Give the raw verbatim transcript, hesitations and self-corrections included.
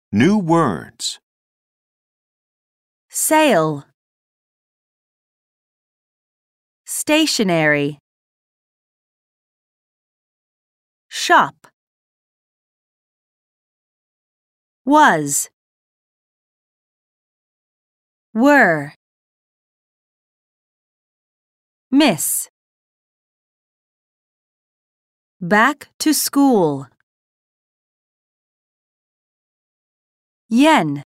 New words. Sale, stationary, shop, was, were, miss, back to school, yen.